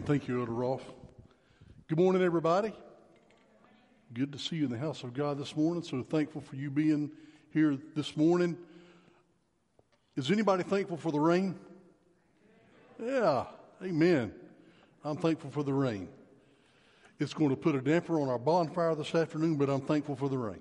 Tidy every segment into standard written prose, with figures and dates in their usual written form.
Thank you, Elder Rolf. Good morning, everybody. Good to see you in the house of God this morning. So thankful for you being here this morning. Is anybody thankful for the rain? Yeah, amen. I'm thankful for the rain. It's going to put a damper on our bonfire this afternoon, but I'm thankful for the rain.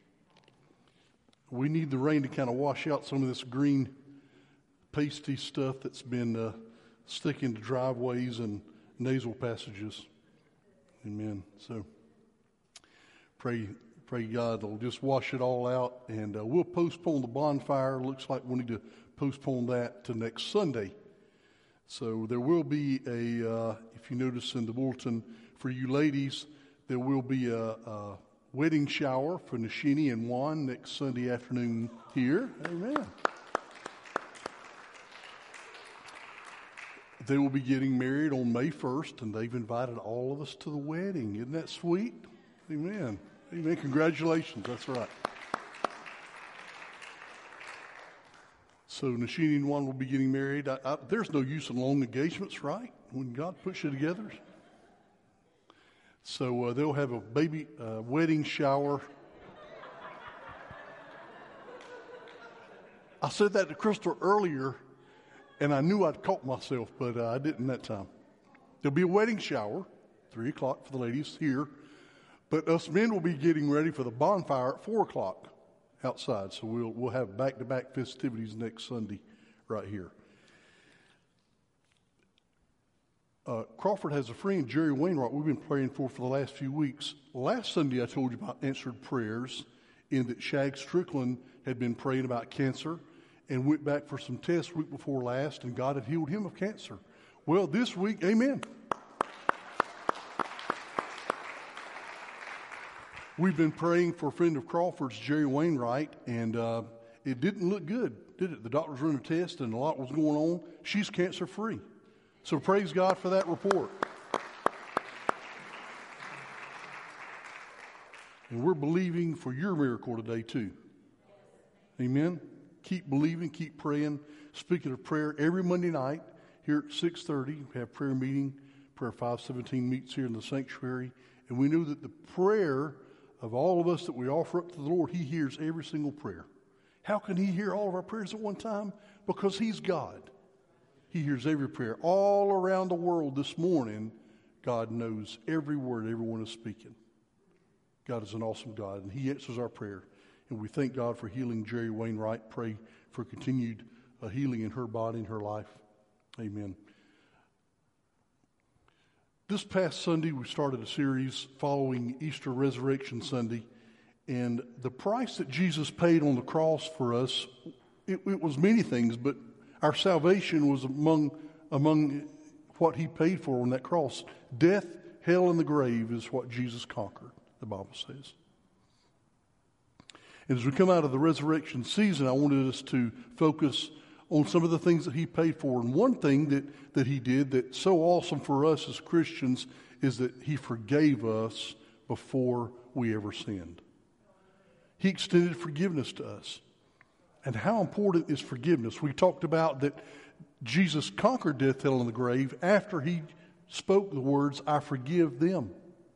We need the rain to kind of wash out some of this green pasty stuff that's been sticking to driveways and nasal passages. Amen. So pray God will just wash it all out, and we'll postpone the bonfire. Looks like we need to postpone that to next Sunday. So there will be if you notice in the bulletin for you ladies, there will be a wedding shower for Nashini and Juan next Sunday afternoon here. Amen. They will be getting married on May 1st, and they've invited all of us to the wedding. Isn't that sweet? Amen. Amen. Congratulations. That's right. So Nashini and Juan will be getting married. There's no use in long engagements, right? When God puts you together. So they'll have a baby wedding shower. I said that to Crystal earlier, and I knew I'd caught myself, but I didn't that time. There'll be a wedding shower, 3 o'clock for the ladies here, but us men will be getting ready for the bonfire at 4 o'clock outside. So we'll have back-to-back festivities next Sunday right here. Crawford has a friend, Jerry Wainwright, we've been praying for the last few weeks. Last Sunday I told you about answered prayers in that Shag Strickland had been praying about cancer and went back for some tests week before last, and God had healed him of cancer. Well, this week, amen. We've been praying for a friend of Crawford's, Jerry Wainwright, and it didn't look good, did it? The doctors ran a test, and a lot was going on. She's cancer-free. So praise God for that report. And we're believing for your miracle today, too. Amen. Keep believing, keep praying. Speaking of prayer, every Monday night here at 6:30, we have prayer meeting. Prayer 517 meets here in the sanctuary. And we know that the prayer of all of us that we offer up to the Lord, He hears every single prayer. How can He hear all of our prayers at one time? Because He's God. He hears every prayer. All around the world this morning, God knows every word everyone is speaking. God is an awesome God, and He answers our prayer. And we thank God for healing Jerry Wainwright. Pray for continued healing in her body and her life. Amen. This past Sunday, we started a series following Easter Resurrection Sunday. And the price that Jesus paid on the cross for us, it was many things, but our salvation was among what He paid for on that cross. Death, hell, and the grave is what Jesus conquered, the Bible says. And as we come out of the resurrection season, I wanted us to focus on some of the things that He paid for. And one thing that He did that's so awesome for us as Christians is that He forgave us before we ever sinned. He extended forgiveness to us. And how important is forgiveness? We talked about that Jesus conquered death, hell, and the grave after He spoke the words, "I forgive them."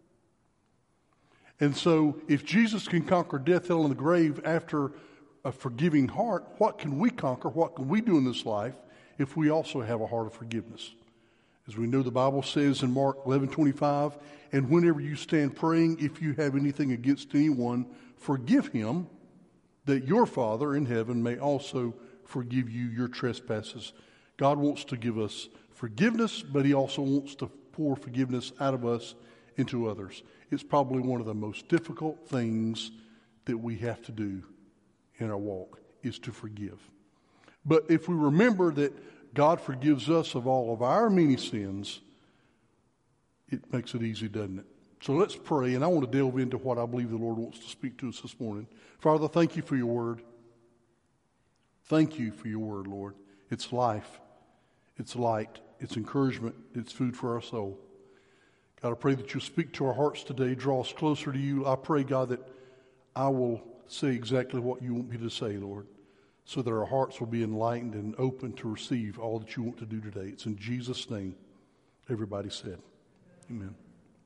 And so if Jesus can conquer death, hell, and the grave after a forgiving heart, what can we conquer? What can we do in this life if we also have a heart of forgiveness? As we know, the Bible says in Mark 11:25, "And whenever you stand praying, if you have anything against anyone, forgive him, that your Father in heaven may also forgive you your trespasses." God wants to give us forgiveness, but He also wants to pour forgiveness out of us into others. It's probably one of the most difficult things that we have to do in our walk, is to forgive. But if we remember that God forgives us of all of our many sins, it makes it easy, doesn't it? So let's pray, and I want to delve into what I believe the Lord wants to speak to us this morning. Father, thank You for Your word. Thank You for Your word, Lord. It's life. It's light. It's encouragement. It's food for our soul. God, I pray that You'll speak to our hearts today, draw us closer to You. I pray, God, that I will say exactly what You want me to say, Lord, so that our hearts will be enlightened and open to receive all that You want to do today. It's in Jesus' name. Everybody said, amen.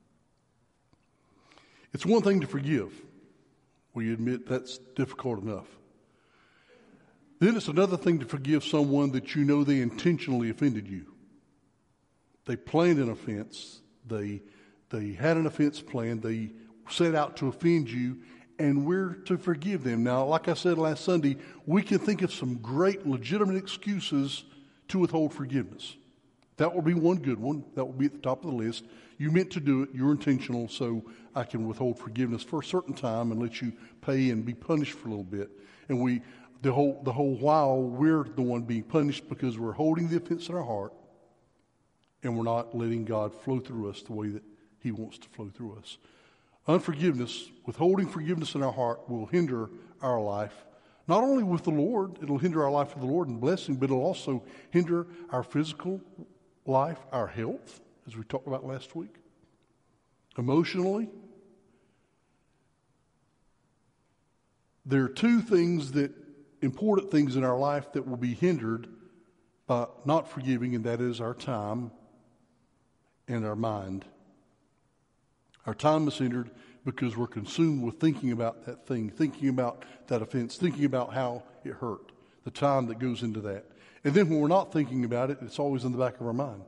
It's one thing to forgive. We admit that's difficult enough. Then it's another thing to forgive someone that you know they intentionally offended you. They planned an offense. They had an offense planned. They set out to offend you, and we're to forgive them. Now, like I said last Sunday, we can think of some great legitimate excuses to withhold forgiveness. That will be one good one. That will be at the top of the list. You meant to do it. You're intentional, so I can withhold forgiveness for a certain time and let you pay and be punished for a little bit. And the whole while, we're the one being punished because we're holding the offense in our heart and we're not letting God flow through us the way that He wants to flow through us. Unforgiveness, withholding forgiveness in our heart will hinder our life. Not only with the Lord, it'll hinder our life with the Lord and blessing, but it'll also hinder our physical life, our health, as we talked about last week, emotionally. There are two important things in our life that will be hindered by not forgiving, and that is our time and our mind. Our time is hindered because we're consumed with thinking about that thing, thinking about that offense, thinking about how it hurt, the time that goes into that. And then when we're not thinking about it, it's always in the back of our mind.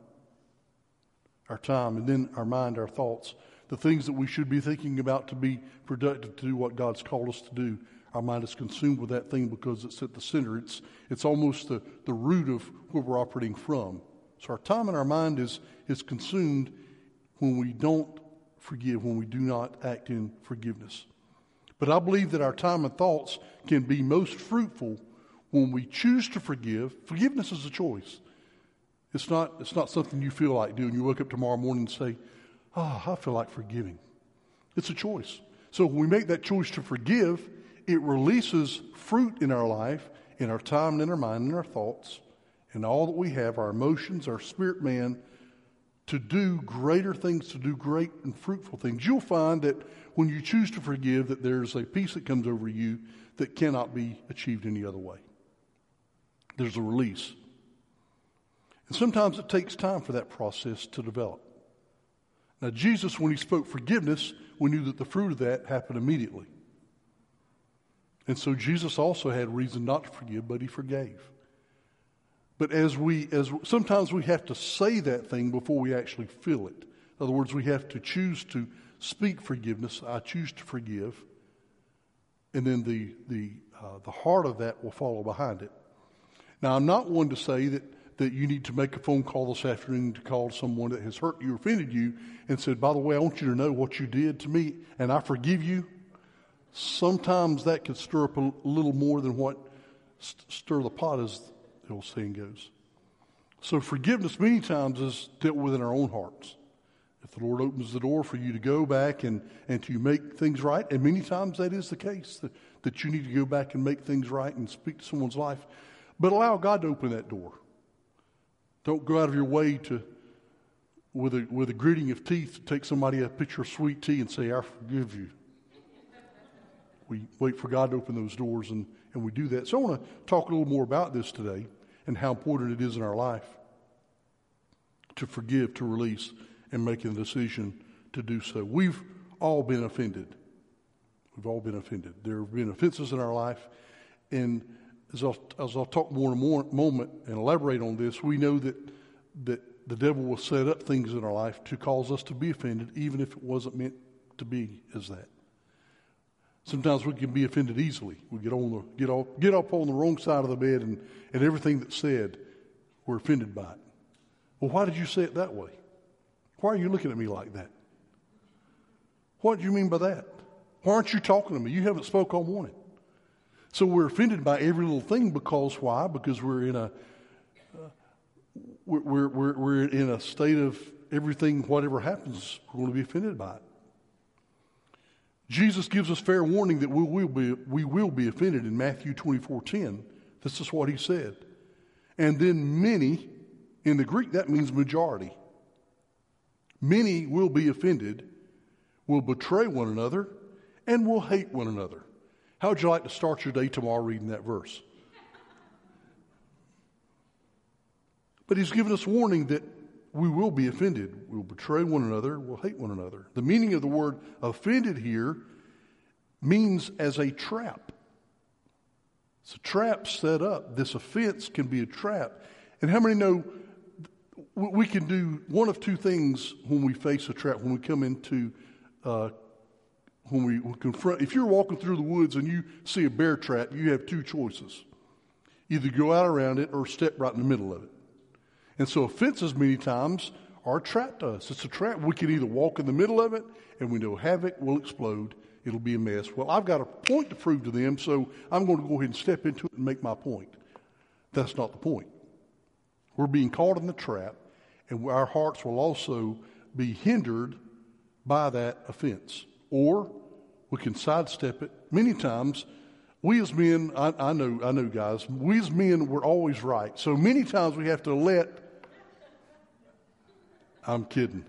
Our time, and then our mind, our thoughts, the things that we should be thinking about to be productive, to do what God's called us to do. Our mind is consumed with that thing because it's at the center. It's almost the root of where we're operating from. So our time and our mind is consumed when we don't forgive, when we do not act in forgiveness. But I believe that our time and thoughts can be most fruitful when we choose to forgive. Forgiveness is a choice. It's not something you feel like doing. You wake up tomorrow morning and say, I feel like forgiving. It's a choice. So when we make that choice to forgive, it releases fruit in our life, in our time, in our mind, in our thoughts, and all that we have, our emotions, our spirit man, to do greater things, to do great and fruitful things. You'll find that when you choose to forgive, that there's a peace that comes over you that cannot be achieved any other way. There's a release. And sometimes it takes time for that process to develop. Now, Jesus, when He spoke forgiveness, we knew that the fruit of that happened immediately. And so Jesus also had reason not to forgive, but He forgave. But sometimes we have to say that thing before we actually feel it. In other words, we have to choose to speak forgiveness. I choose to forgive. And then the heart of that will follow behind it. Now, I'm not one to say that you need to make a phone call this afternoon to call someone that has hurt you or offended you and said, by the way, I want you to know what you did to me and I forgive you. Sometimes that could stir up a little more than what stir the pot, as the old saying goes. So forgiveness many times is dealt with in our own hearts. If the Lord opens the door for you to go back and to make things right, and many times that is the case, that you need to go back and make things right and speak to someone's life, but allow God to open that door. Don't go out of your way to, with a gritting of teeth, to take somebody a pitcher of sweet tea and say, I forgive you. We wait for God to open those doors, and we do that. So I want to talk a little more about this today and how important it is in our life to forgive, to release, and making the decision to do so. We've all been offended. We've all been offended. There have been offenses in our life, and as I'll talk more in a moment and elaborate on this, we know that the devil will set up things in our life to cause us to be offended, even if it wasn't meant to be as that. Sometimes we can be offended easily. We get up on the wrong side of the bed, and everything that's said, we're offended by it. Well, why did you say it that way? Why are you looking at me like that? What do you mean by that? Why aren't you talking to me? You haven't spoke all morning. So we're offended by every little thing because why? Because we're in a state of everything, whatever happens, we're going to be offended by it. Jesus gives us fair warning that we will be offended in Matthew 24:10. This is what He said. And then many, in the Greek that means majority. Many will be offended, will betray one another, and will hate one another. How would you like to start your day tomorrow reading that verse? But He's given us warning that we will be offended. We'll betray one another. We'll hate one another. The meaning of the word offended here means as a trap. It's a trap set up. This offense can be a trap. And how many know we can do one of two things when we face a trap, when we come into, when we confront. If you're walking through the woods and you see a bear trap, you have two choices. Either go out around it or step right in the middle of it. And so offenses many times are a trap to us. It's a trap. We can either walk in the middle of it and we know havoc will explode. It'll be a mess. Well, I've got a point to prove to them, so I'm going to go ahead and step into it and make my point. That's not the point. We're being caught in the trap, and our hearts will also be hindered by that offense. Or we can sidestep it. Many times, we as men, I know guys, we as men, we're always right. So many times we have to I'm kidding.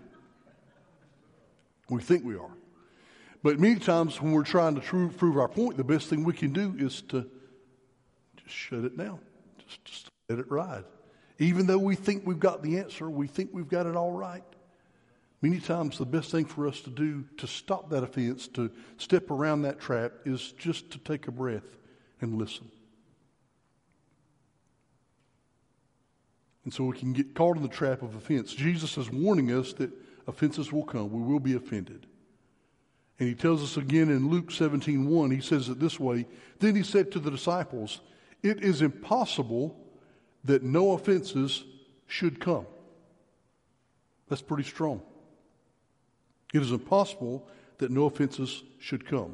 We think we are. But many times when we're trying to prove our point, the best thing we can do is to just shut it down. Just let it ride. Even though we think we've got the answer, we think we've got it all right. Many times the best thing for us to do to stop that offense, to step around that trap, is just to take a breath and listen. And so we can get caught in the trap of offense. Jesus is warning us that offenses will come. We will be offended. And he tells us again in Luke 17:1, he says it this way, "Then he said to the disciples, 'It is impossible that no offenses should come.'" That's pretty strong. It is impossible that no offenses should come.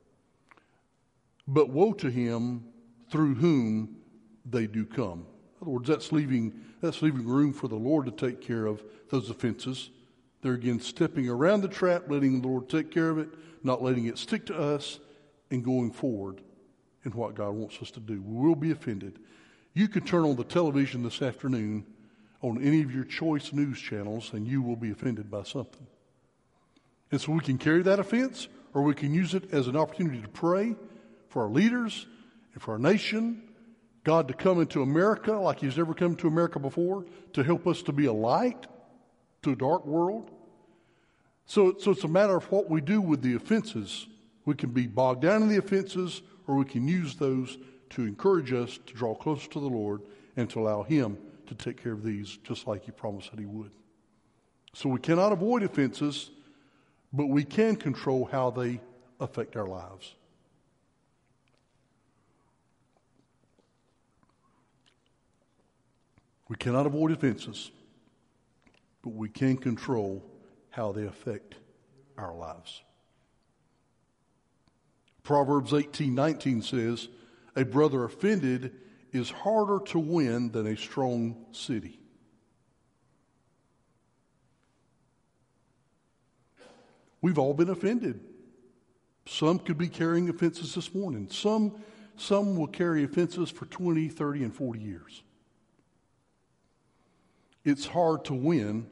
"But woe to him through whom they do come." In other words, that's leaving room for the Lord to take care of those offenses. They're again stepping around the trap, letting the Lord take care of it, not letting it stick to us, and going forward in what God wants us to do. We will be offended. You could turn on the television this afternoon on any of your choice news channels, and you will be offended by something. And so we can carry that offense, or we can use it as an opportunity to pray for our leaders and for our nation, God to come into America like he's never come to America before, to help us to be a light to a dark world. So it's a matter of what we do with the offenses. We can be bogged down in the offenses, or we can use those to encourage us to draw closer to the Lord and to allow him to take care of these just like he promised that he would. So we cannot avoid offenses, but we can control how they affect our lives. We cannot avoid offenses, but we can control how they affect our lives. Proverbs 18:19 says, "A brother offended is harder to win than a strong city." We've all been offended. Some could be carrying offenses this morning. Some will carry offenses for 20, 30, and 40 years. It's hard to win.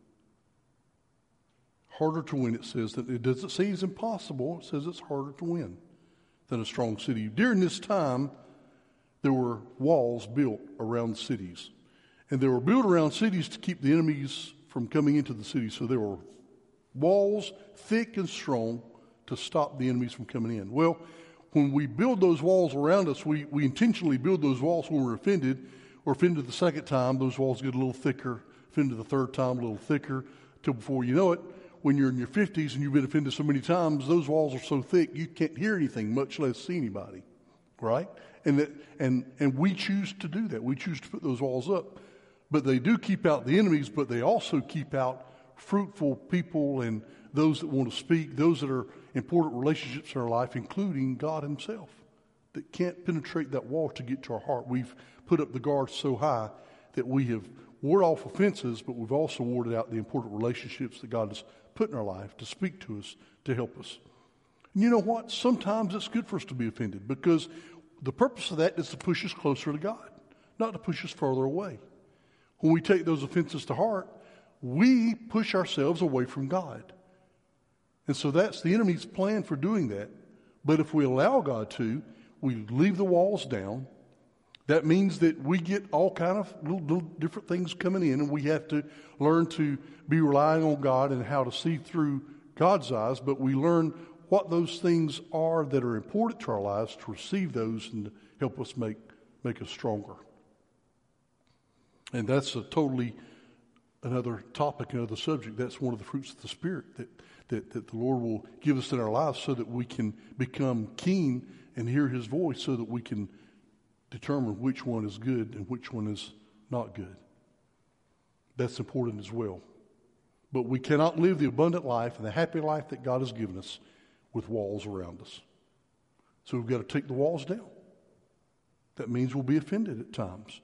Harder to win, it says. That it doesn't say it's impossible. It says it's harder to win than a strong city. During this time, there were walls built around cities. And they were built around cities to keep the enemies from coming into the city. So there were walls thick and strong to stop the enemies from coming in. Well, when we build those walls around us, we intentionally build those walls when we're offended. Or offended the second time, those walls get a little thicker. Offended the third time, a little thicker. Till before you know it, when you're in your 50s and you've been offended so many times, those walls are so thick you can't hear anything, much less see anybody, right? And we choose to do that. We choose to put those walls up. But they do keep out the enemies, but they also keep out fruitful people and those that want to speak, those that are important relationships in our life, including God himself, that can't penetrate that wall to get to our heart. We've put up the guard so high that we have warded off offenses, but we've also warded out the important relationships that God has put in our life to speak to us, to help us. And you know what? Sometimes it's good for us to be offended, because the purpose of that is to push us closer to God, not to push us further away. When we take those offenses to heart, we push ourselves away from God. And so that's the enemy's plan for doing that. But if we allow God to, we leave the walls down, That means that we get all kind of little different things coming in, and we have to learn to be relying on God and how to see through God's eyes, but we learn what those things are that are important to our lives to receive those and help us make us stronger. And that's a totally another topic, another subject. That's one of the fruits of the Spirit that the Lord will give us in our lives so that we can become keen and hear His voice so that we can determine which one is good and which one is not good. That's important as well. But we cannot live the abundant life and the happy life that God has given us with walls around us. So we've got to take the walls down. That means we'll be offended at times.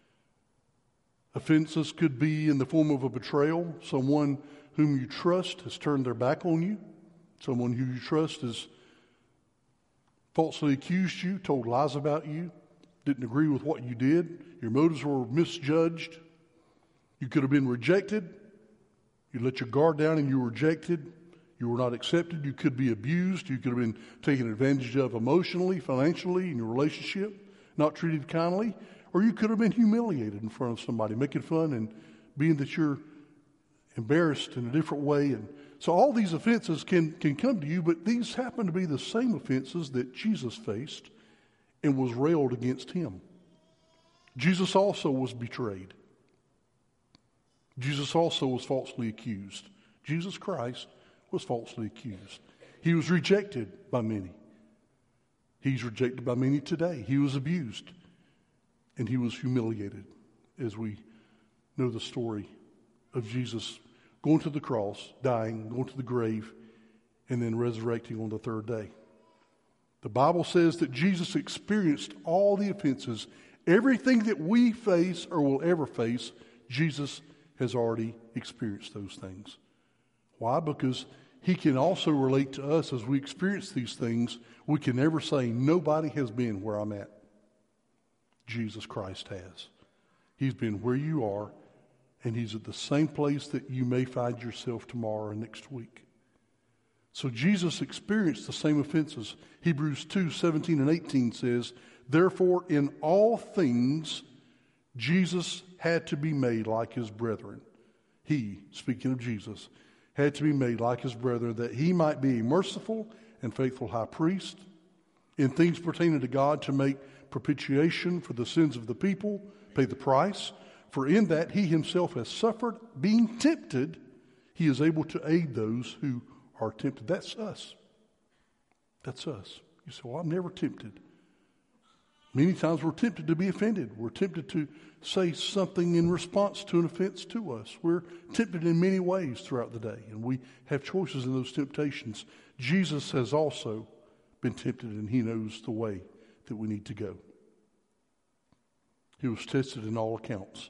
Offenses could be in the form of a betrayal. Someone whom you trust has turned their back on you. Someone who you trust has falsely accused you, told lies about you, didn't agree with what you did. Your motives were misjudged. You could have been rejected. You let your guard down and you were rejected. You were not accepted. You could be abused. You could have been taken advantage of emotionally, financially, in your relationship, not treated kindly. Or you could have been humiliated in front of somebody, making fun and being that you're embarrassed in a different way. And so all these offenses can come to you, but these happen to be the same offenses that Jesus faced and was railed against Him. Jesus also was betrayed. Jesus also was falsely accused. Jesus Christ was falsely accused. He was rejected by many. He's rejected by many today. He was abused. And He was humiliated, as we know the story of Jesus going to the cross, dying, going to the grave, and then resurrecting on the third day. The Bible says that Jesus experienced all the offenses. Everything that we face or will ever face, Jesus has already experienced those things. Why? Because He can also relate to us as we experience these things. We can never say, nobody has been where I'm at. Jesus Christ has. He's been where you are, and He's at the same place that you may find yourself tomorrow or next week. So Jesus experienced the same offenses. Hebrews 2:17 and 18 says, therefore in all things Jesus had to be made like His brethren. He, speaking of Jesus, had to be made like His brethren, that He might be a merciful and faithful high priest in things pertaining to God, to make propitiation for the sins of the people, pay the price. For in that He Himself has suffered, being tempted, He is able to aid those who are tempted. That's us. That's us. You say, well, I'm never tempted. Many times we're tempted to be offended. We're tempted to say something in response to an offense to us. We're tempted in many ways throughout the day, and we have choices in those temptations. Jesus has also been tempted, and He knows the way that we need to go. He was tested in all accounts.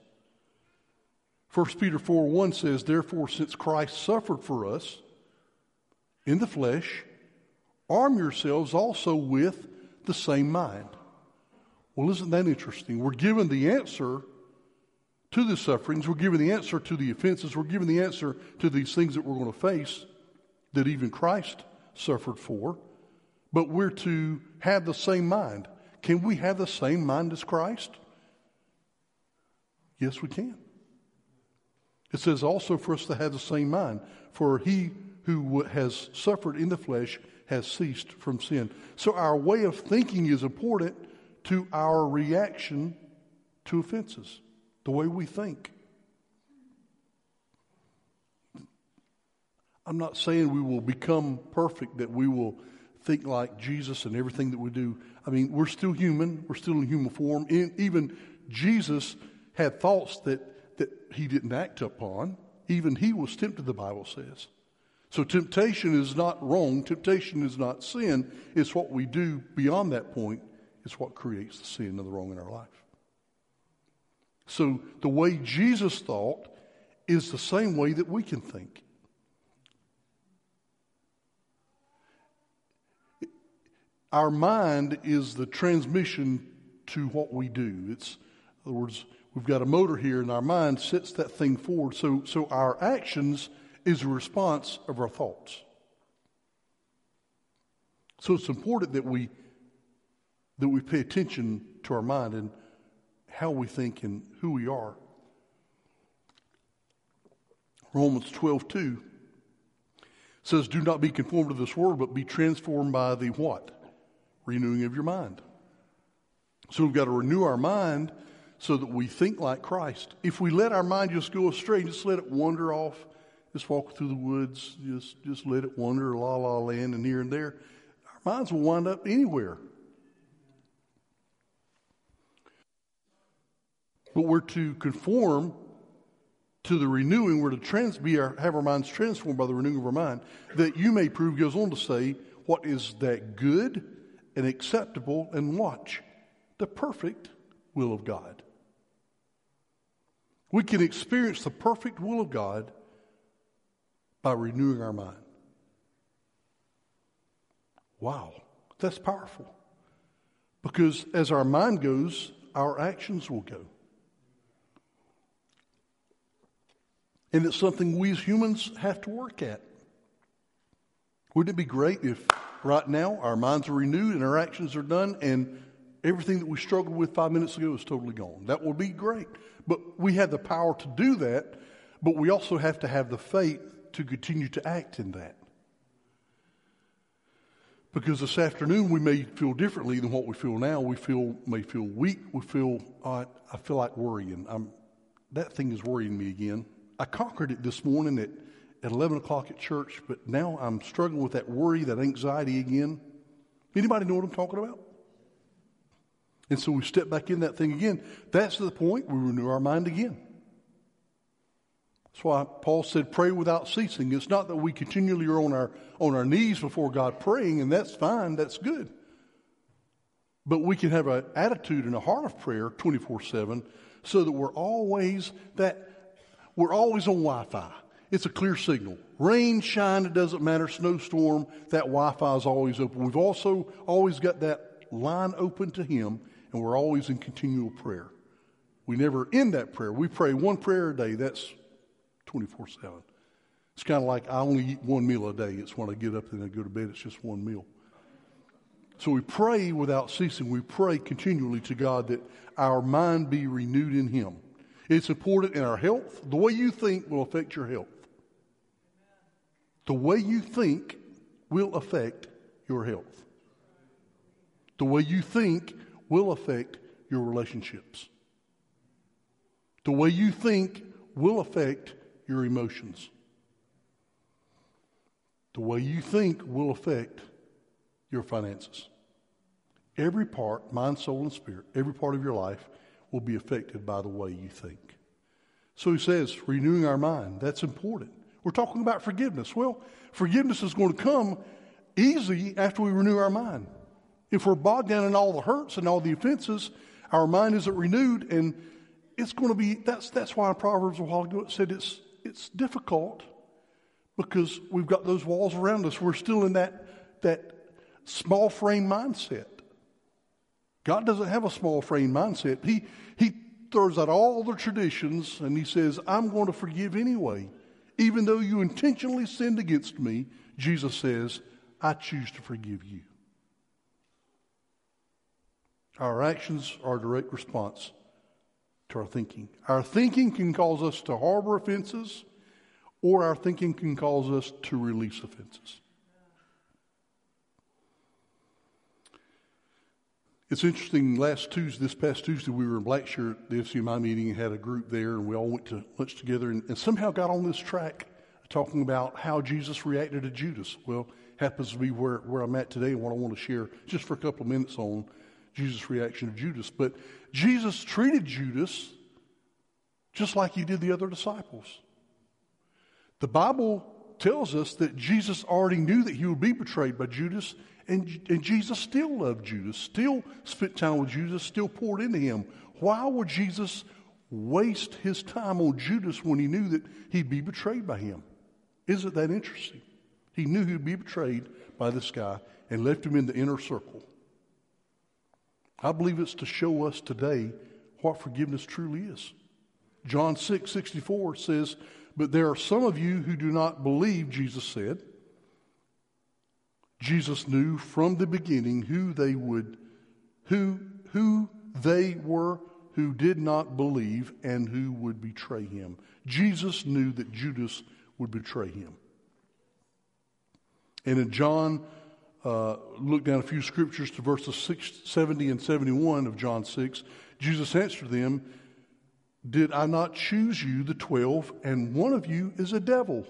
1 Peter 4:1 says, therefore, since Christ suffered for us in the flesh, arm yourselves also with the same mind. Well, isn't that interesting? We're given the answer to the sufferings. We're given the answer to the offenses. We're given the answer to these things that we're going to face that even Christ suffered for. But we're to have the same mind. Can we have the same mind as Christ? Yes, we can. It says also for us to have the same mind. For He who has suffered in the flesh has ceased from sin. So our way of thinking is important to our reaction to offenses, the way we think. I'm not saying we will become perfect, that we will think like Jesus in everything that we do. I mean, we're still human. We're still in human form. Even Jesus had thoughts that He didn't act upon. Even He was tempted, the Bible says. So temptation is not wrong. Temptation is not sin. It's what we do beyond that point is what creates the sin and the wrong in our life. So the way Jesus thought is the same way that we can think. Our mind is the transmission to what we do. It's, in other words, we've got a motor here and our mind sets that thing forward. So our actions is a response of our thoughts. So it's important that we pay attention to our mind. And how we think and who we are. Romans 12:2 says, do not be conformed to this world, but be transformed by the what? Renewing of your mind. So we've got to renew our mind so that we think like Christ. If we let our mind just go astray, just let it wander off, just walk through the woods, just let it wander, la la land and here and there, our minds will wind up anywhere. But we're to conform to the renewing, we're to have our minds transformed by the renewing of our mind, that you may prove, goes on to say, what is that good and acceptable and watch, the perfect will of God. We can experience the perfect will of God by renewing our mind. Wow, that's powerful. Because as our mind goes, our actions will go. And it's something we as humans have to work at. Wouldn't it be great if right now our minds are renewed and our actions are done and everything that we struggled with 5 minutes ago is totally gone? That would be great. But we have the power to do that, but we also have to have the faith to continue to act in that. Because this afternoon we may feel differently than what we feel now. We may feel weak. I feel like worrying. That thing is worrying me again. I conquered it this morning at 11 o'clock at church, but now I'm struggling with that worry, that anxiety again. Anybody know what I'm talking about? And so we step back in that thing again. That's the point. We renew our mind again. That's why Paul said, pray without ceasing. It's not that we continually are on our knees before God praying, and that's fine, that's good. But we can have an attitude and a heart of prayer 24/7 so that we're always on Wi-Fi. It's a clear signal. Rain, shine, it doesn't matter. Snowstorm, that Wi-Fi is always open. We've also always got that line open to Him, and we're always in continual prayer. We never end that prayer. We pray one prayer a day. That's 24/7. It's kind of like I only eat one meal a day. It's when I get up and I go to bed, it's just one meal. So we pray without ceasing. We pray continually to God that our mind be renewed in Him. It's important in our health. The way you think will affect your health. The way you think will affect your health. The way you think will affect your relationships. The way you think will affect your emotions. The way you think will affect your finances. Every part, mind, soul, and spirit, every part of your life will be affected by the way you think. So he says, renewing our mind, that's important. We're talking about forgiveness. Well, forgiveness is going to come easy after we renew our mind. If we're bogged down in all the hurts and all the offenses, our mind isn't renewed, and it's going to be, that's why in Proverbs a while ago it said it's difficult because we've got those walls around us. We're still in that small frame mindset. God doesn't have a small frame mindset. He throws out all the traditions and He says, I'm going to forgive anyway. Even though you intentionally sinned against me, Jesus says, I choose to forgive you. Our actions are a direct response to our thinking. Our thinking can cause us to harbor offenses, or our thinking can cause us to release offenses. It's interesting, this past Tuesday, we were in Blackshear at the FCMI meeting and had a group there, and we all went to lunch together and somehow got on this track talking about how Jesus reacted to Judas. Well, happens to be where I'm at today and what I want to share just for a couple of minutes on Jesus' reaction to Judas. But Jesus treated Judas just like He did the other disciples. The Bible tells us that Jesus already knew that He would be betrayed by Judas, and Jesus still loved Judas, still spent time with Judas, still poured into him. Why would Jesus waste His time on Judas when He knew that he'd be betrayed by him? Isn't that interesting? He knew he'd be betrayed by this guy and left him in the inner circle. I believe it's to show us today what forgiveness truly is. John 6:64 says, but there are some of you who do not believe, Jesus said. Jesus knew from the beginning who they were who did not believe and who would betray him. Jesus knew that Judas would betray him. And in John, look down a few scriptures to verses 70 and 71 of John 6. Jesus answered them, "Did I not choose you, the 12, and one of you is a devil?"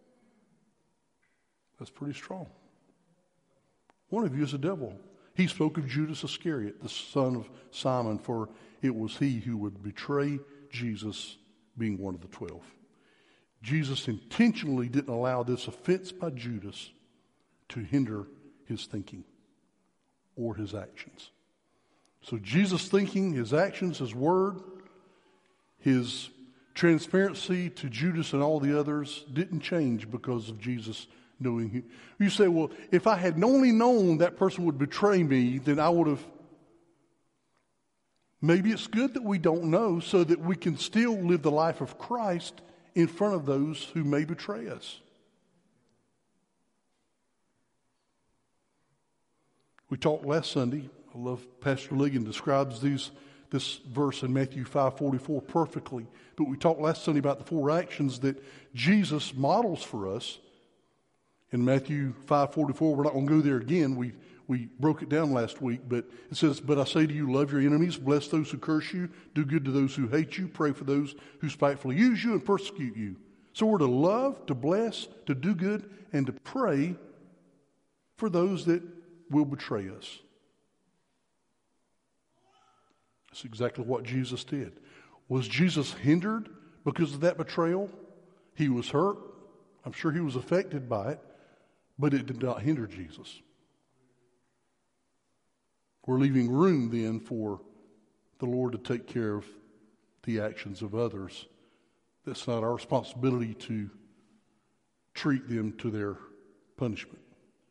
That's pretty strong. One of you is a devil. He spoke of Judas Iscariot, the son of Simon, for it was he who would betray Jesus, being one of the 12. Jesus intentionally didn't allow this offense by Judas to hinder his thinking or his actions. So Jesus' thinking, his actions, his word, his transparency to Judas and all the others didn't change because of Jesus knowing him. You say, well, if I had only known that person would betray me, then I would have. Maybe it's good that we don't know so that we can still live the life of Christ in front of those who may betray us. We talked last Sunday. I love Pastor Ligon describes this verse in Matthew 5:44 perfectly. But we talked last Sunday about the 4 actions that Jesus models for us. In Matthew 5:44, we're not going to go there again. We broke it down last week, but it says, "But I say to you, love your enemies, bless those who curse you, do good to those who hate you, pray for those who spitefully use you and persecute you." So we're to love, to bless, to do good, and to pray for those that will betray us. That's exactly what Jesus did. Was Jesus hindered because of that betrayal? He was hurt. I'm sure he was affected by it, but it did not hinder Jesus. We're leaving room then for the Lord to take care of the actions of others. That's not our responsibility to treat them to their punishment.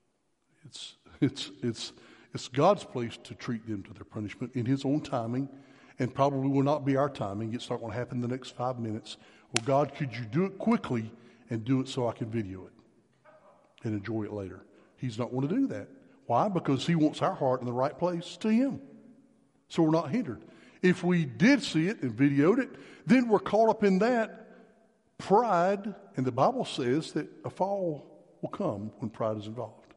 It's God's place to treat them to their punishment in his own timing, and probably will not be our timing. It's not going to happen in the next 5 minutes. Well, God, could you do it quickly and do it so I can video it and enjoy it later? He's not going to do that. Why? Because he wants our heart in the right place to him. So we're not hindered. If we did see it and videoed it, then we're caught up in that pride, and the Bible says that a fall will come when pride is involved.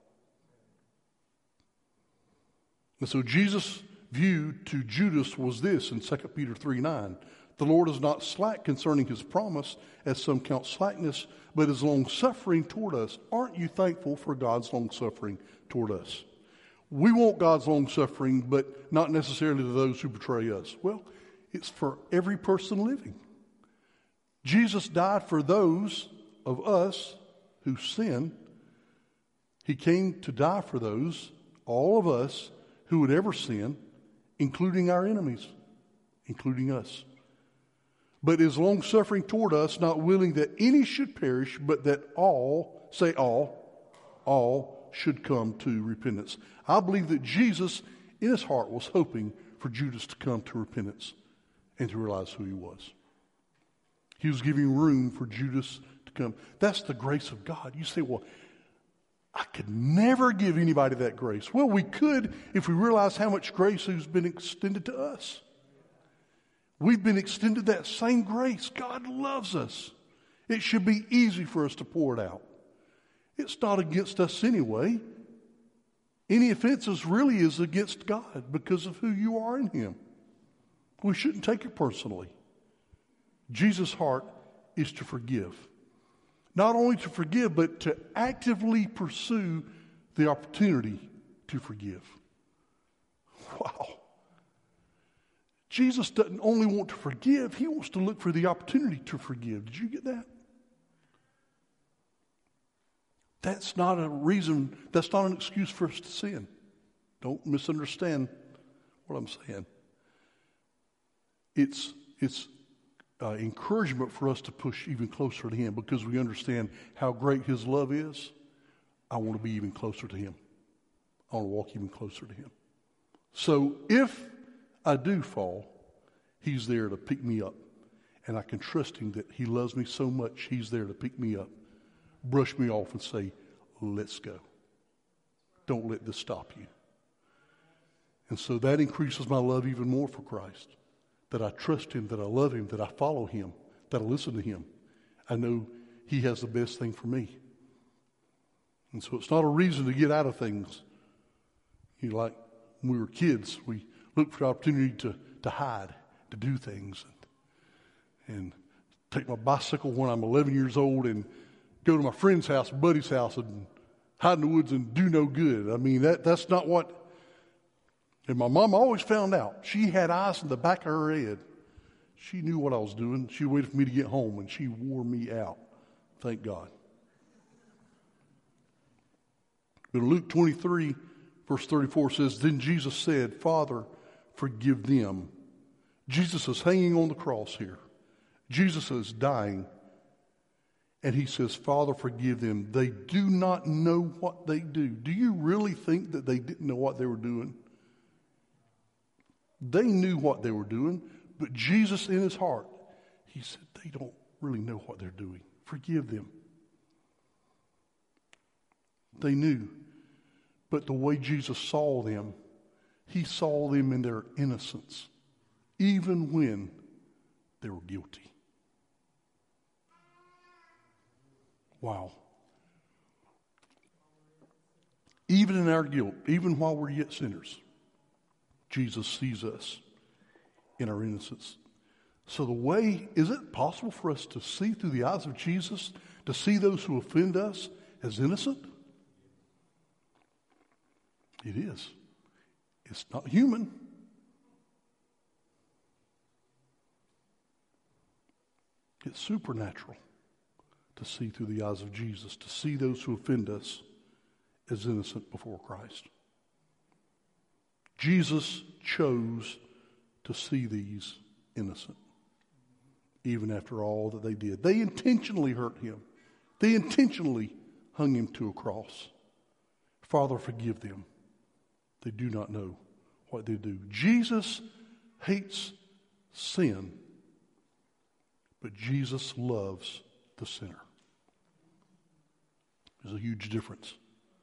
And so Jesus' view to Judas was this in 2 Peter 3:9. "The Lord is not slack concerning his promise, as some count slackness, but is long-suffering toward us." Aren't you thankful for God's long-suffering toward us? We want God's long-suffering, but not necessarily to those who betray us. Well, it's for every person living. Jesus died for those of us who sin. He came to die for those, all of us, who would ever sin, including our enemies, including us. But is long-suffering toward us, not willing that any should perish, but that all, say all should come to repentance. I believe that Jesus, in his heart, was hoping for Judas to come to repentance and to realize who he was. He was giving room for Judas to come. That's the grace of God. You say, well, I could never give anybody that grace. Well, we could if we realize how much grace has been extended to us. We've been extended that same grace. God loves us. It should be easy for us to pour it out. It's not against us anyway. Any offenses really is against God because of who you are in him. We shouldn't take it personally. Jesus' heart is to forgive. Not only to forgive, but to actively pursue the opportunity to forgive. Wow. Jesus doesn't only want to forgive, he wants to look for the opportunity to forgive. Did you get that? That's not a reason, that's not an excuse for us to sin. Don't misunderstand what I'm saying. It's encouragement for us to push even closer to him because we understand how great his love is. I want to be even closer to him. I want to walk even closer to him. So if I do fall, he's there to pick me up. And I can trust him that he loves me so much, he's there to pick me up, brush me off and say, let's go. Don't let this stop you. And so that increases my love even more for Christ. that I trust him, that I love him, that I follow him, that I listen to him, I know he has the best thing for me. And so it's not a reason to get out of things. Like when we were kids, we looked for the opportunity to hide, to do things, and take my bicycle when I'm 11 years old and go to my friend's house, buddy's house, and hide in the woods and do no good. I mean, that's not what... And my mom always found out. She had eyes in the back of her head. She knew what I was doing. She waited for me to get home, and she wore me out. Thank God. But Luke 23, verse 34 says, Then Jesus said, Father, forgive them. Jesus is hanging on the cross here. Jesus is dying. And he says, Father, forgive them. They do not know what they do. Do you really think that they didn't know what they were doing? They knew what they were doing, but Jesus in his heart, he said, they don't really know what they're doing. Forgive them. They knew. But the way Jesus saw them, he saw them in their innocence, even when they were guilty. Wow. Even in our guilt, even while we're yet sinners, Jesus sees us in our innocence. So is it possible for us to see through the eyes of Jesus, to see those who offend us as innocent? It is. It's not human. It's supernatural to see through the eyes of Jesus, to see those who offend us as innocent before Christ. Jesus chose to see these innocent, even after all that they did. They intentionally hurt him. They intentionally hung him to a cross. Father, forgive them. They do not know what they do. Jesus hates sin, but Jesus loves the sinner. There's a huge difference.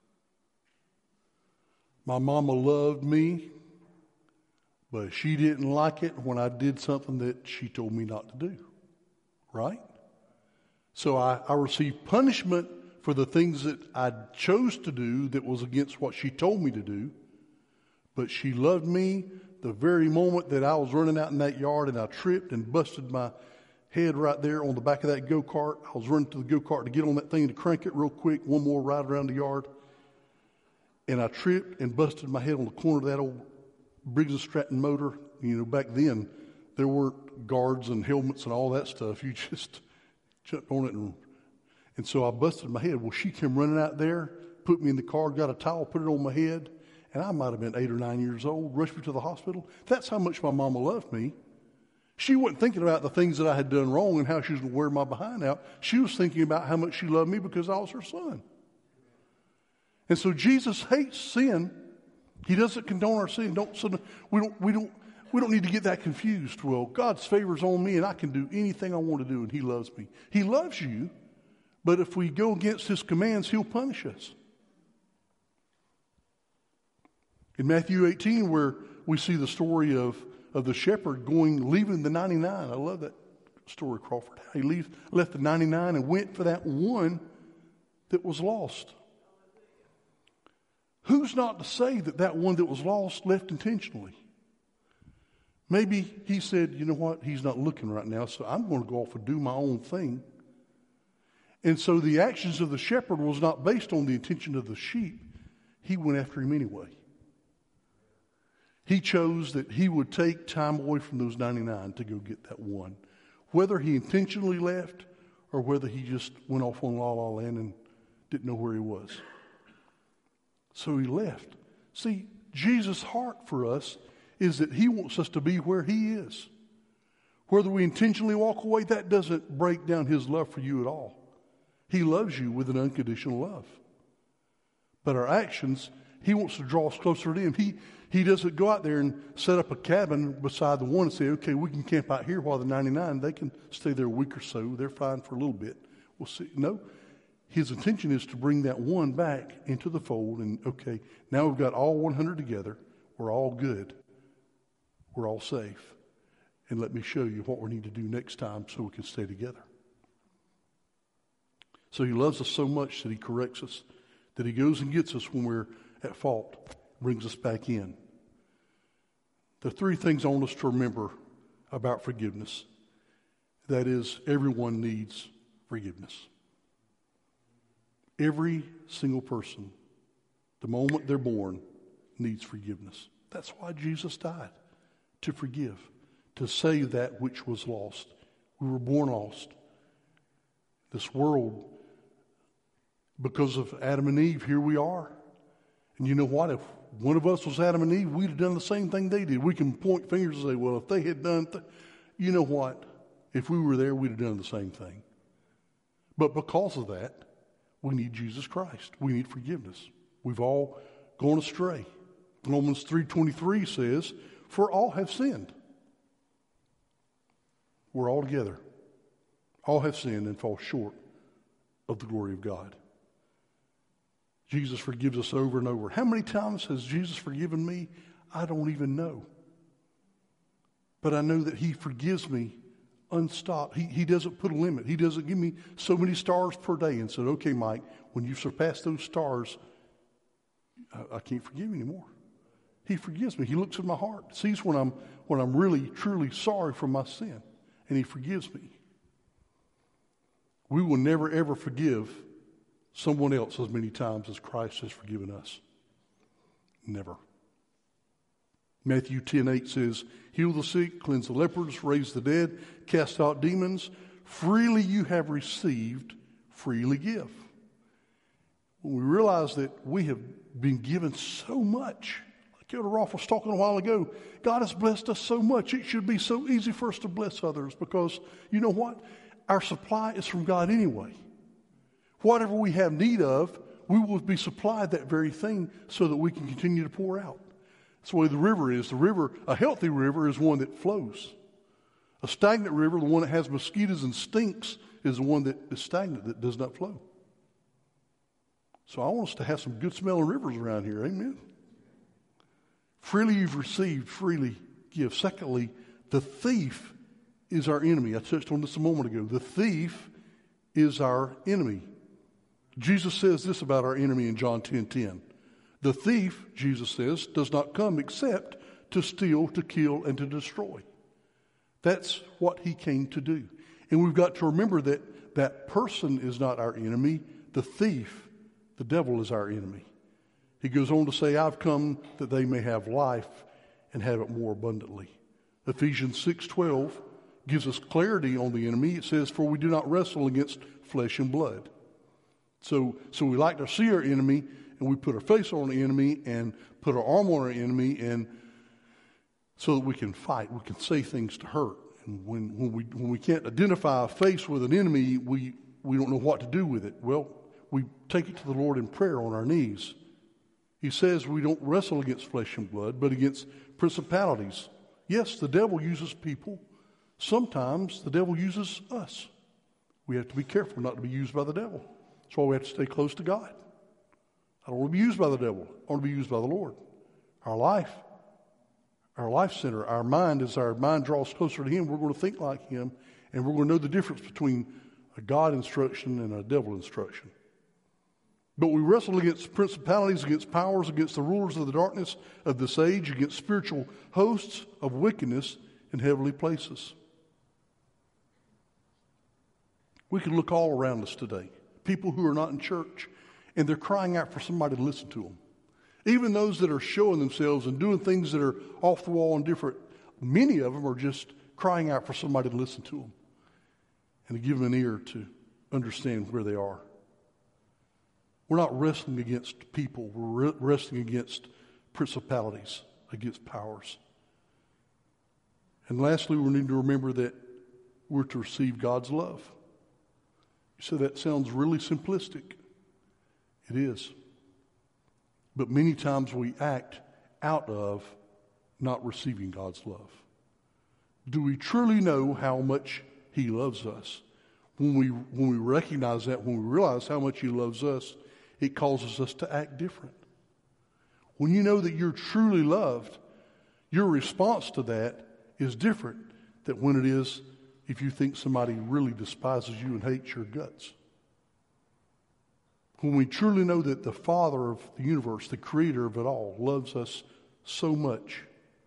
My mama loved me, but she didn't like it when I did something that she told me not to do. Right? So I received punishment for the things that I chose to do that was against what she told me to do. But she loved me the very moment that I was running out in that yard and I tripped and busted my head right there on the back of that go-kart. I was running to the go-kart to get on that thing to crank it real quick, one more ride around the yard. And I tripped and busted my head on the corner of that old Briggs & Stratton motor. You know, back then, there weren't guards and helmets and all that stuff. You just jumped on it. And so I busted my head. Well, she came running out there, put me in the car, got a towel, put it on my head. And I might have been 8 or 9 years old, rushed me to the hospital. That's how much my mama loved me. She wasn't thinking about the things that I had done wrong and how she was going to wear my behind out. She was thinking about how much she loved me because I was her son. And so Jesus hates sin. He doesn't condone our sin. We don't need to get that confused. Well, God's favor's on me and I can do anything I want to do and he loves me. He loves you, but if we go against his commands, he'll punish us. In Matthew 18, where we see the story of the shepherd leaving the 99. I love that story, Crawford. He left the 99 and went for that one that was lost. Who's not to say that one that was lost left intentionally? Maybe he said, you know what, he's not looking right now, so I'm going to go off and do my own thing. And so the actions of the shepherd was not based on the intention of the sheep. He went after him anyway. He chose that he would take time away from those 99 to go get that one. Whether he intentionally left or whether he just went off on La La Land and didn't know where he was. So he left. See, Jesus' heart for us is that he wants us to be where he is. Whether we intentionally walk away, that doesn't break down his love for you at all. He loves you with an unconditional love. But our actions, he wants to draw us closer to him. He doesn't go out there and set up a cabin beside the one and say, okay, we can camp out here while the 99, they can stay there a week or so. They're fine for a little bit. We'll see. No, his intention is to bring that one back into the fold. And okay, now we've got all 100 together. We're all good. We're all safe. and let me show you what we need to do next time so we can stay together. So he loves us so much that he corrects us, that he goes and gets us when we're at fault, brings us back in. There are three things I want us to remember about forgiveness. That is, everyone needs forgiveness. Every single person, the moment they're born, needs forgiveness. That's why Jesus died, to forgive, to save that which was lost. We were born lost. This world, because of Adam and Eve, here we are. And you know what? If one of us was Adam and Eve, we'd have done the same thing they did. We can point fingers and say, well, if they had done, you know what? If we were there, we'd have done the same thing. But because of that, we need Jesus Christ. We need forgiveness. We've all gone astray. Romans 3:23 says, for all have sinned. We're all together. All have sinned and fall short of the glory of God. Jesus forgives us over and over. How many times has Jesus forgiven me? I don't even know. But I know that he forgives me unstopped. He doesn't put a limit. He doesn't give me so many stars per day and said, okay, Mike, when you surpass those stars, I can't forgive you anymore. He forgives me. He looks at my heart, sees when I'm really, truly sorry for my sin, and he forgives me. We will never, ever forgive someone else as many times as Christ has forgiven us. Never. Matthew 10:8 says, heal the sick, cleanse the lepers, raise the dead, cast out demons. Freely you have received, freely give. When we realize that we have been given so much, like Elder Rolf was talking a while ago, God has blessed us so much. It should be so easy for us to bless others because, you know what? Our supply is from God anyway. Whatever we have need of, we will be supplied that very thing so that we can continue to pour out. That's the way the river is. A healthy river is one that flows. A stagnant river, the one that has mosquitoes and stinks, is the one that is stagnant, that does not flow. So I want us to have some good smelling rivers around here. Amen. Freely you've received, freely give. Secondly, the thief is our enemy. I touched on this a moment ago. The thief is our enemy. Jesus says this about our enemy in John 10:10. The thief, Jesus says, does not come except to steal, to kill, and to destroy. That's what he came to do. And we've got to remember that that person is not our enemy. The thief, the devil, is our enemy. He goes on to say, I've come that they may have life and have it more abundantly. Ephesians 6:12 gives us clarity on the enemy. It says, for we do not wrestle against flesh and blood. So we like to see our enemy, and we put our face on the enemy and put our arm on our enemy, and so that we can fight, we can say things to hurt. And when we can't identify a face with an enemy, we don't know what to do with it. Well, we take it to the Lord in prayer on our knees. He says we don't wrestle against flesh and blood, but against principalities. Yes, the devil uses people. Sometimes the devil uses us. We have to be careful not to be used by the devil. That's why we have to stay close to God. I don't want to be used by the devil. I want to be used by the Lord. Our life center, our mind, as our mind draws closer to him, we're going to think like him, and we're going to know the difference between a God instruction and a devil instruction. But we wrestle against principalities, against powers, against the rulers of the darkness of this age, against spiritual hosts of wickedness in heavenly places. We can look all around us today. People who are not in church, and they're crying out for somebody to listen to them. Even those that are showing themselves and doing things that are off the wall and different, many of them are just crying out for somebody to listen to them and to give them an ear to understand where they are. We're not wrestling against people. We're wrestling against principalities, against powers. And lastly, we need to remember that we're to receive God's love. You say that sounds really simplistic. It is. But many times we act out of not receiving God's love. Do we truly know how much he loves us? When we recognize that, when we realize how much he loves us, it causes us to act different. When you know that you're truly loved, your response to that is different that when it is if you think somebody really despises you and hates your guts. When we truly know that the Father of the universe, the creator of it all, loves us so much,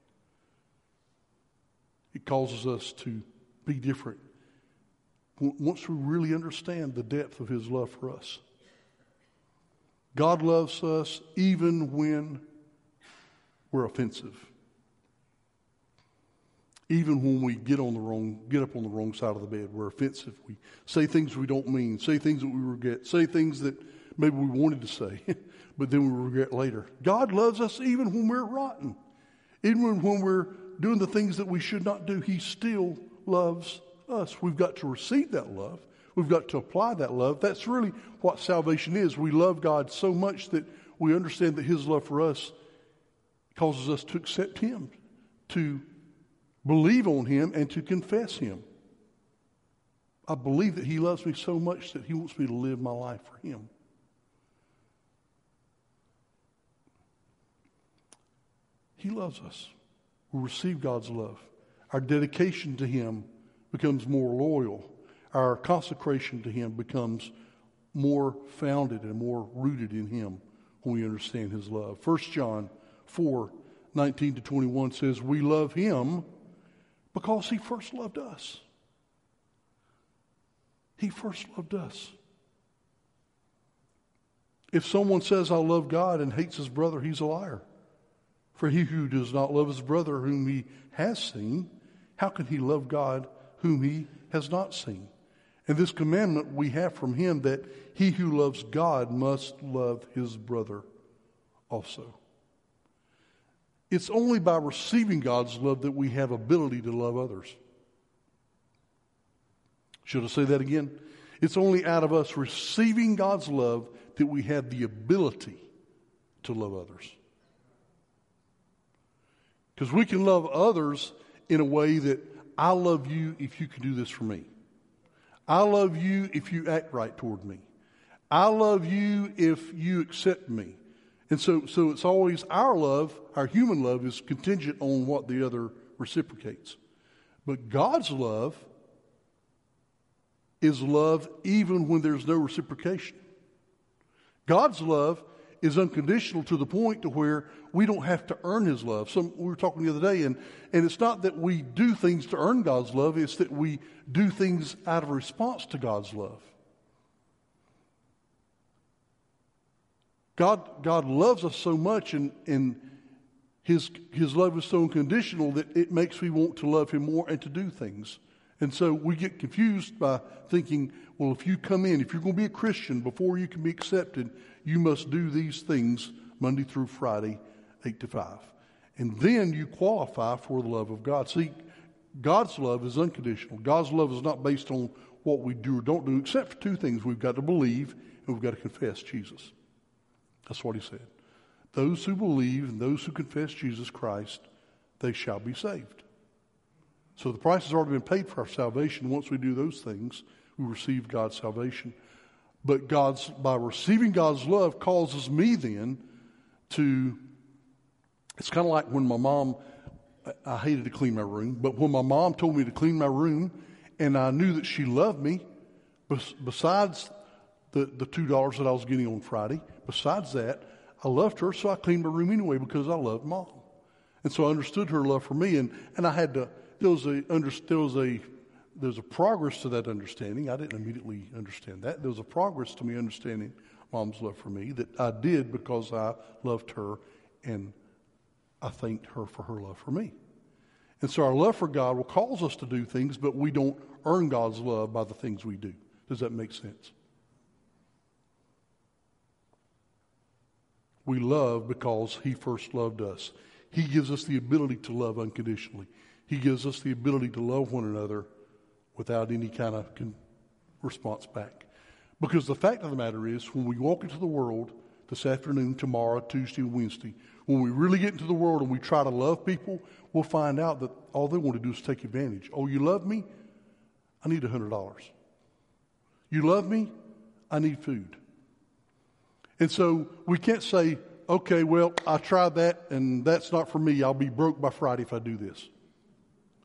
it causes us to be different. Once we really understand the depth of his love for us. God loves us even when we're offensive. Even when we get up on the wrong side of the bed, we're offensive. We say things we don't mean, say things that we regret, say things that maybe we wanted to say, but then we regret later. God loves us even when we're rotten. Even when we're doing the things that we should not do, he still loves us. We've got to receive that love. We've got to apply that love. That's really what salvation is. We love God so much that we understand that his love for us causes us to accept him, to believe on him, and to confess him. I believe that he loves me so much that he wants me to live my life for him. He loves us. We receive God's love. Our dedication to him becomes more loyal. Our consecration to him becomes more founded and more rooted in him when we understand his love. 1 John 4:19-21 says, we love him because he first loved us. He first loved us. If someone says, I love God and hates his brother, he's a liar. For he who does not love his brother whom he has seen, how can he love God whom he has not seen? And this commandment we have from him, that he who loves God must love his brother also. It's only by receiving God's love that we have ability to love others. Should I say that again? It's only out of us receiving God's love that we have the ability to love others. Because we can love others in a way that I love you if you can do this for me. I love you if you act right toward me. I love you if you accept me. And so it's always our love, our human love is contingent on what the other reciprocates. But God's love is love even when there's no reciprocation. God's love is unconditional to the point to where we don't have to earn his love. We were talking the other day, and it's not that we do things to earn God's love, it's that we do things out of response to God's love. God loves us so much, and his love is so unconditional that it makes me want to love him more and to do things. And so we get confused by thinking, well, if you come in, if you're going to be a Christian, before you can be accepted, you must do these things Monday through Friday, 8 to 5. And then you qualify for the love of God. See, God's love is unconditional. God's love is not based on what we do or don't do, except for two things. We've got to believe and we've got to confess Jesus. That's what he said. Those who believe and those who confess Jesus Christ, they shall be saved. So the price has already been paid for our salvation. Once we do those things, we receive God's salvation. But by receiving God's love causes me then to, it's kind of like when my mom, I hated to clean my room, but when my mom told me to clean my room and I knew that she loved me, besides the $2 that I was getting on Friday, besides that, I loved her, so I cleaned my room anyway because I loved Mom. And so I understood her love for me, and I had to, there's a progress to that understanding. I didn't immediately understand that. There was a progress to me understanding Mom's love for me that I did because I loved her and I thanked her for her love for me. And so our love for God will cause us to do things, but we don't earn God's love by the things we do. Does that make sense? We love because he first loved us. He gives us the ability to love unconditionally. He gives us the ability to love one another without any kind of response back. Because the fact of the matter is, when we walk into the world this afternoon, tomorrow, Tuesday, and Wednesday, when we really get into the world and we try to love people, we'll find out that all they want to do is take advantage. Oh, you love me? I need $100. You love me? I need food. And so we can't say, okay, well, I tried that and that's not for me. I'll be broke by Friday if I do this.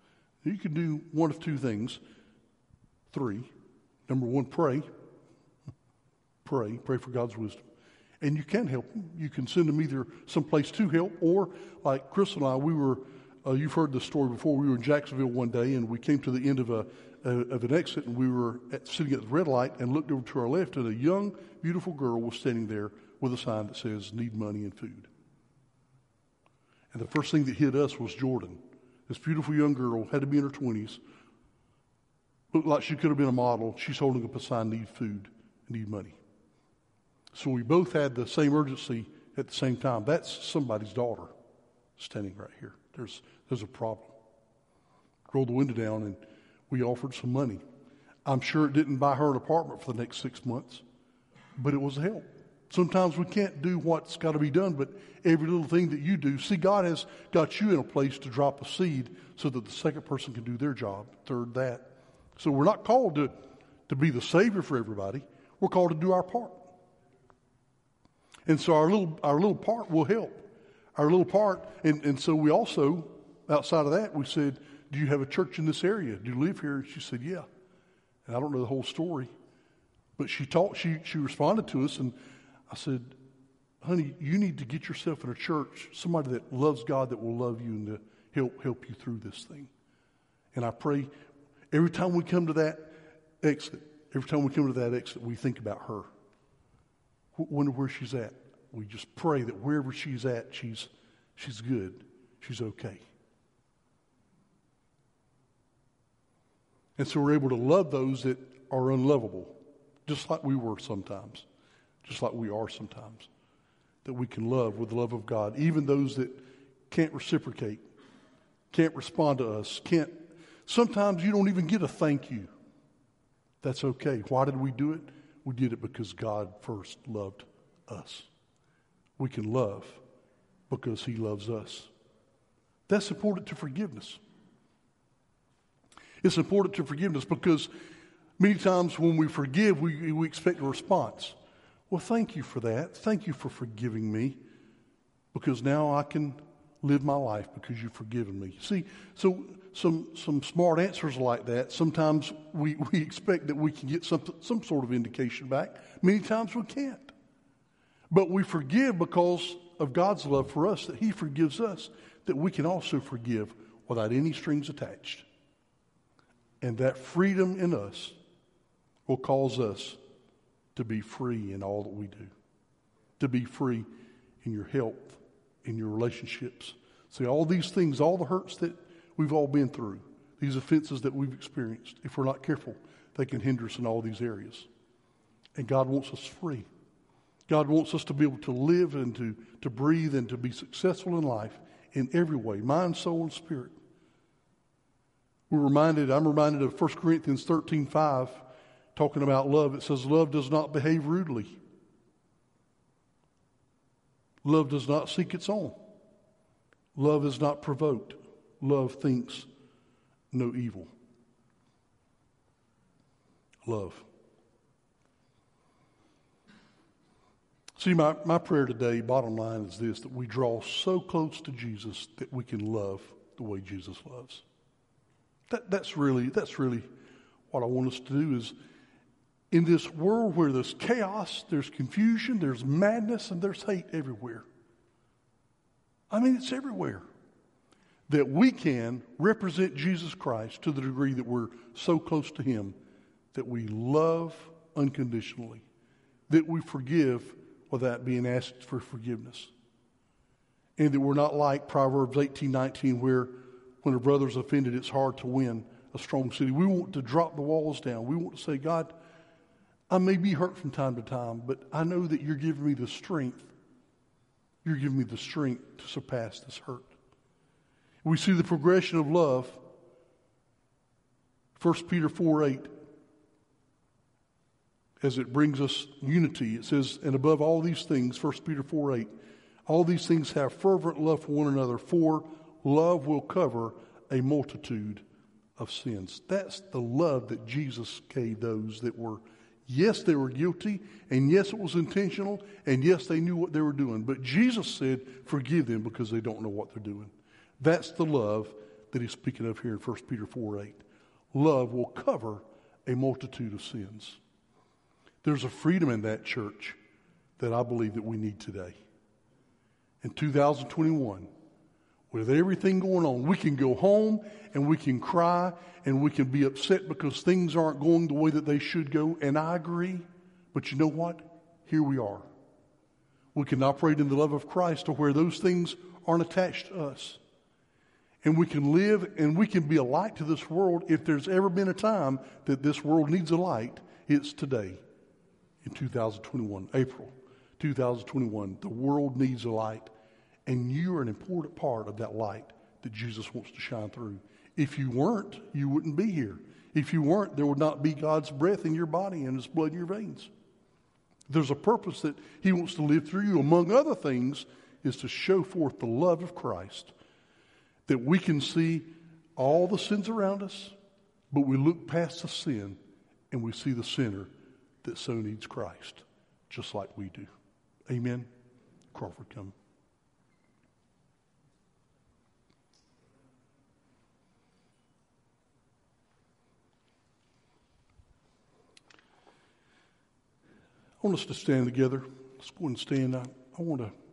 You can do one of two things. 3. Number 1, pray. Pray for God's wisdom. And you can help them. You can send them either someplace to help, or like Chris and I, we were, you've heard this story before, we were in Jacksonville one day and we came to the end of an exit, and we were sitting at the red light and looked over to our left, and a young, beautiful girl was standing there with a sign that says, need money and food. And the first thing that hit us was Jordan. This beautiful young girl, had to be in her 20s, looked like she could have been a model. She's holding up a sign, need food, need money. So we both had the same urgency at the same time. That's somebody's daughter standing right here. There's a problem. Rolled the window down and we offered some money. I'm sure it didn't buy her an apartment for the next 6 months, but it was a help. Sometimes we can't do what's got to be done, but every little thing that you do, see, God has got you in a place to drop a seed so that the second person can do their job, third that. So we're not called to be the Savior for everybody. We're called to do our part. And so our little part will help. Our little part, and so we also, outside of that, we said, do you have a church in this area? Do you live here? And she said, yeah. And I don't know the whole story, but she responded to us, and I said, honey, you need to get yourself in a church, somebody that loves God, that will love you and to help you through this thing. And I pray every time we come to that exit, we think about her. Wonder where she's at. We just pray that wherever she's at, she's good. She's okay. And so we're able to love those that are unlovable, just like we were sometimes, just like we are sometimes. That we can love with the love of God, even those that can't reciprocate, can't respond to us, can't. Sometimes you don't even get a thank you. That's okay. Why did we do it? We did it because God first loved us. We can love because He loves us. That's important to forgiveness. It's important to forgiveness because many times when we forgive, we expect a response. Well, thank you for that. Thank you for forgiving me, because now I can live my life because you've forgiven me. See, so some smart answers like that, sometimes we expect that we can get some sort of indication back. Many times we can't. But we forgive because of God's love for us, that He forgives us, that we can also forgive without any strings attached. And that freedom in us will cause us to be free in all that we do, to be free in your health, in your relationships. See, all these things, all the hurts that we've all been through, these offenses that we've experienced, if we're not careful, they can hinder us in all these areas. And God wants us free. God wants us to be able to live and to breathe and to be successful in life in every way, mind, soul, and spirit. I'm reminded of 1 Corinthians 13:5, talking about love. It says, love does not behave rudely. Love does not seek its own. Love is not provoked. Love thinks no evil. Love. See, my prayer today, bottom line, is this, that we draw so close to Jesus that we can love the way Jesus loves. That's really what I want us to do, is in this world where there's chaos, there's confusion, there's madness, and there's hate everywhere. I mean, it's everywhere. That we can represent Jesus Christ to the degree that we're so close to Him, that we love unconditionally, that we forgive without being asked for forgiveness. And that we're not like Proverbs 18:19, where when a brother's offended, it's hard to win a strong city. We want to drop the walls down. We want to say, God, I may be hurt from time to time, but I know that you're giving me the strength. You're giving me the strength to surpass this hurt. We see the progression of love. 1 Peter 4:8, as it brings us unity. It says, and above all these things, 1 Peter 4:8, all these things have fervent love for one another, for love will cover a multitude of sins. That's the love that Jesus gave those that were, yes, they were guilty, and yes, it was intentional, and yes, they knew what they were doing. But Jesus said, forgive them because they don't know what they're doing. That's the love that he's speaking of here in 1 Peter 4:8. Love will cover a multitude of sins. There's a freedom in that, church, that I believe that we need today. In 2021, with everything going on, we can go home and we can cry and we can be upset because things aren't going the way that they should go, and I agree. But you know what? Here we are. We can operate in the love of Christ to where those things aren't attached to us. And we can live and we can be a light to this world. If there's ever been a time that this world needs a light, it's today in 2021, April 2021. The world needs a light. And you are an important part of that light that Jesus wants to shine through. If you weren't, you wouldn't be here. If you weren't, there would not be God's breath in your body and His blood in your veins. There's a purpose that He wants to live through you. Among other things, is to show forth the love of Christ. That we can see all the sins around us, but we look past the sin and we see the sinner that so needs Christ, just like we do. Amen. Crawford, come. I want us to stand together. Let's go and stand. I want to